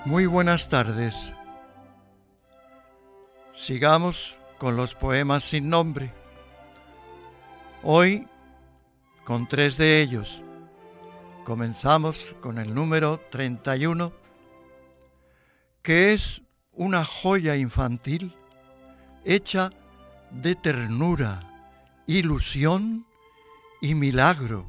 Muy buenas tardes. Sigamos con los poemas sin nombre. Hoy con 3 de ellos. Comenzamos con el número 31, que es una joya infantil hecha de ternura, ilusión y milagro.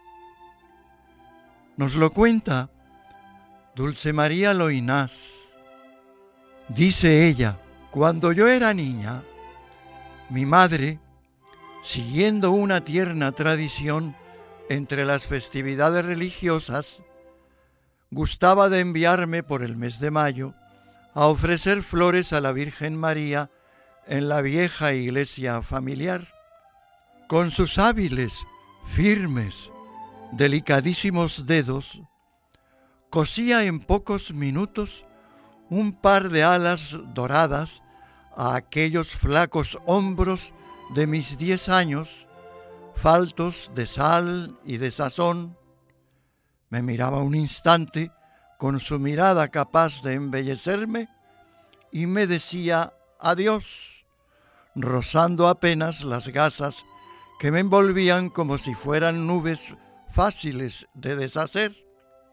Nos lo cuenta Dulce María Loinás. Dice ella: cuando yo era niña, mi madre, siguiendo una tierna tradición entre las festividades religiosas, gustaba de enviarme por el mes de mayo a ofrecer flores a la Virgen María en la vieja iglesia familiar. Con sus hábiles, firmes, delicadísimos dedos, cosía en pocos minutos un par de alas doradas a aquellos flacos hombros de mis 10 años, faltos de sal y de sazón. Me miraba un instante con su mirada capaz de embellecerme y me decía adiós, rozando apenas las gasas que me envolvían como si fueran nubes fáciles de deshacer.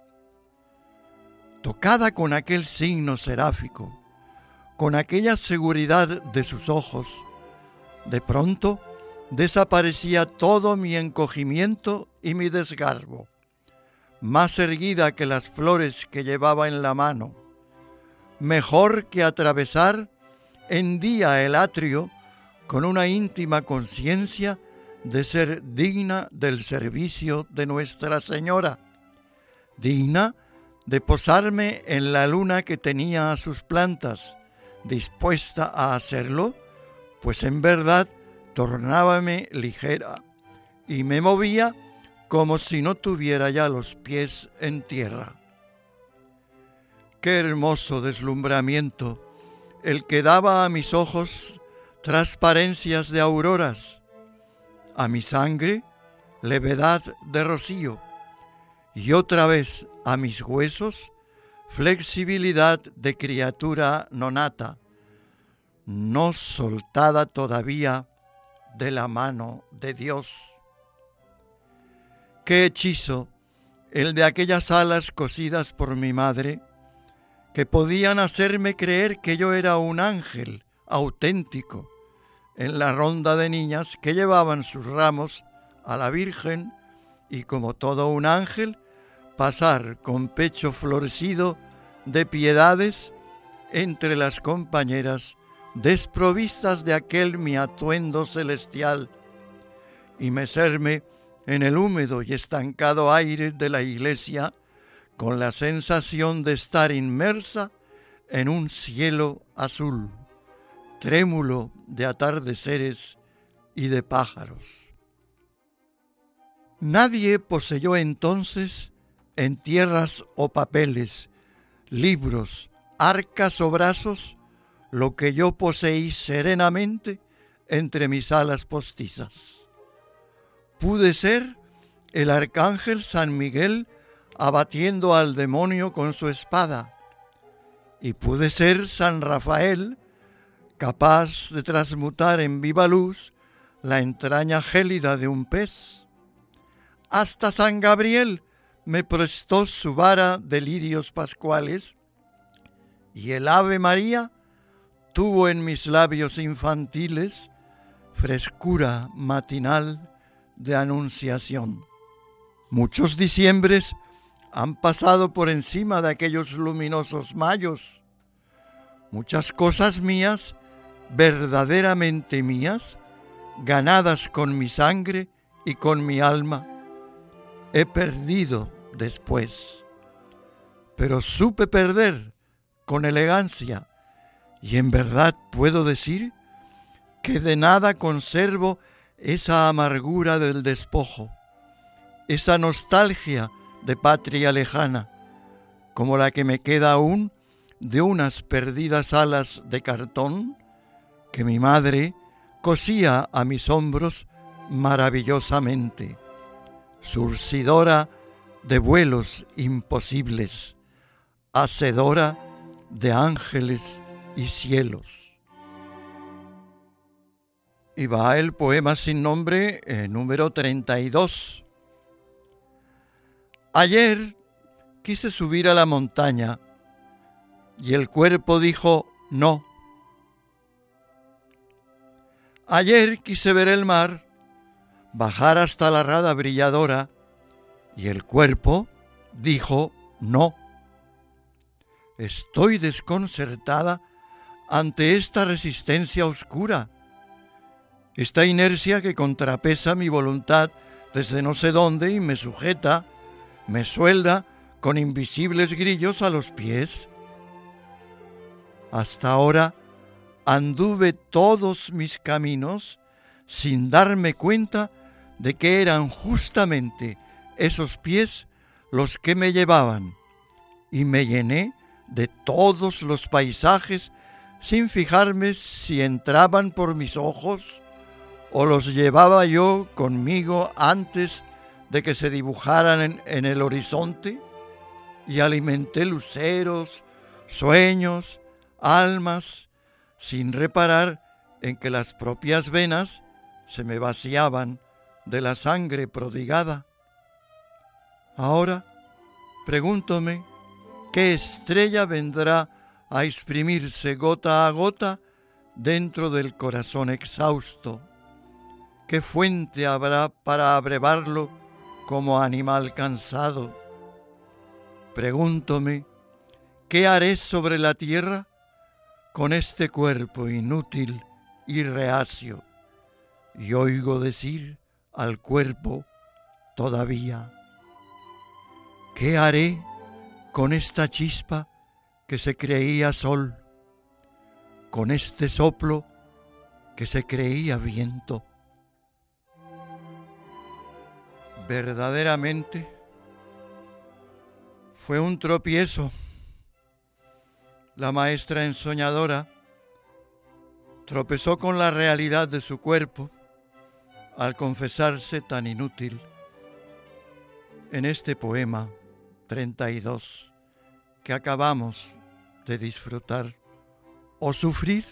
Tocada con aquel signo seráfico, con aquella seguridad de sus ojos, de pronto desaparecía todo mi encogimiento y mi desgarbo, más erguida que las flores que llevaba en la mano, mejor que atravesar, hendía el atrio con una íntima conciencia de ser digna del servicio de Nuestra Señora, digna de posarme en la luna que tenía a sus plantas, dispuesta a hacerlo, pues en verdad tornábame ligera y me movía como si no tuviera ya los pies en tierra. Qué hermoso deslumbramiento el que daba a mis ojos transparencias de auroras, a mi sangre levedad de rocío, y otra vez a mis huesos flexibilidad de criatura nonata, no soltada todavía de la mano de Dios. Qué hechizo el de aquellas alas cosidas por mi madre, que podían hacerme creer que yo era un ángel auténtico en la ronda de niñas que llevaban sus ramos a la Virgen y, como todo un ángel, pasar con pecho florecido de piedades entre las compañeras desprovistas de aquel mi atuendo celestial y mecerme en el húmedo y estancado aire de la iglesia con la sensación de estar inmersa en un cielo azul, trémulo de atardeceres y de pájaros. Nadie poseyó entonces en tierras o papeles, libros, arcas o brazos, lo que yo poseí serenamente entre mis alas postizas. Pude ser el arcángel San Miguel abatiendo al demonio con su espada, y pude ser San Rafael capaz de transmutar en viva luz la entraña gélida de un pez. Hasta San Gabriel me prestó su vara de lirios pascuales, y el Ave María tuvo en mis labios infantiles frescura matinal de anunciación. Muchos diciembres han pasado por encima de aquellos luminosos mayos. Muchas cosas mías, verdaderamente mías, ganadas con mi sangre y con mi alma, he perdido después. Pero supe perder con elegancia, y en verdad puedo decir que de nada conservo esa amargura del despojo, esa nostalgia de patria lejana, como la que me queda aún de unas perdidas alas de cartón que mi madre cosía a mis hombros maravillosamente, surcidora de vuelos imposibles, hacedora de ángeles y cielos. Y va el poema sin nombre número 32. Ayer quise subir a la montaña y el cuerpo dijo no. Ayer quise ver el mar, bajar hasta la rada brilladora y el cuerpo dijo no. Estoy desconcertada ante esta resistencia oscura, esta inercia que contrapesa mi voluntad desde no sé dónde y me sujeta, me suelda con invisibles grillos a los pies. Hasta ahora anduve todos mis caminos sin darme cuenta de que eran justamente esos pies los que me llevaban, y me llené de todos los paisajes sin fijarme si entraban por mis ojos o los llevaba yo conmigo antes de que se dibujaran en el horizonte, y alimenté luceros, sueños, almas, sin reparar en que las propias venas se me vaciaban de la sangre prodigada. Ahora pregúntome qué estrella vendrá a exprimirse gota a gota dentro del corazón exhausto. ¿Qué fuente habrá para abrevarlo como animal cansado? Pregúntome, ¿qué haré sobre la tierra con este cuerpo inútil y reacio? Y oigo decir al cuerpo todavía, ¿qué haré con esta chispa que se creía sol, con este soplo que se creía viento? Verdaderamente fue un tropiezo. La maestra ensoñadora tropezó con la realidad de su cuerpo al confesarse tan inútil. En este poema 32 que acabamos de disfrutar o sufrir,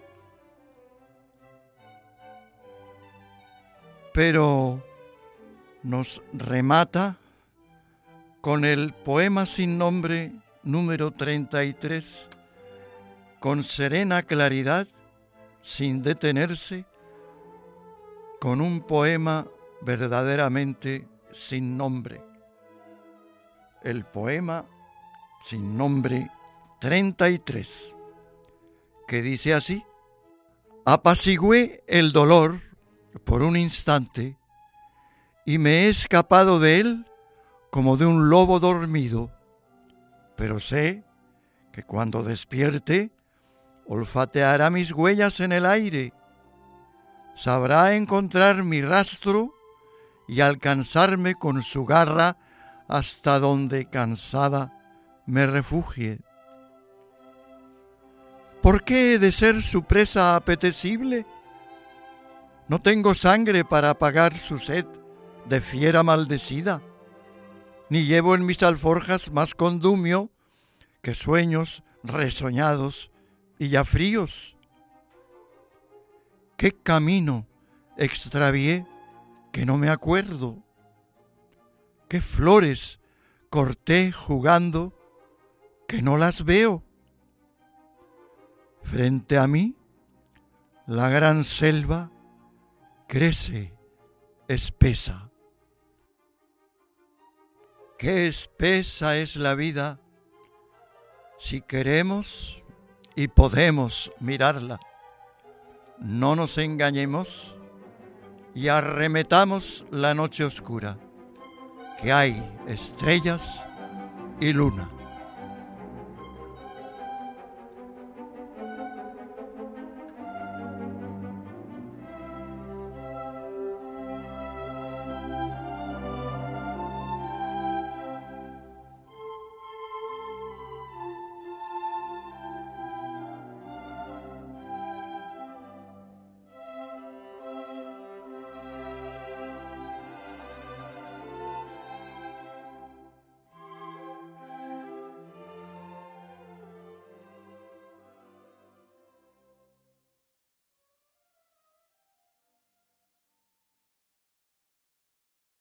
pero nos remata con el poema sin nombre número 33, con serena claridad, sin detenerse, con un poema verdaderamente sin nombre. El poema sin nombre 33, que dice así: apacigué el dolor por un instante y me he escapado de él como de un lobo dormido, pero sé que cuando despierte olfateará mis huellas en el aire, sabrá encontrar mi rastro y alcanzarme con su garra hasta donde cansada me refugie. ¿Por qué he de ser su presa apetecible? No tengo sangre para apagar su sed de fiera maldecida, ni llevo en mis alforjas más condumio que sueños resoñados y ya fríos. ¿Qué camino extravié que no me acuerdo? ¿Qué flores corté jugando que no las veo? Frente a mí, la gran selva crece espesa. Qué espesa es la vida si queremos y podemos mirarla. No nos engañemos y arremetamos la noche oscura, que hay estrellas y luna.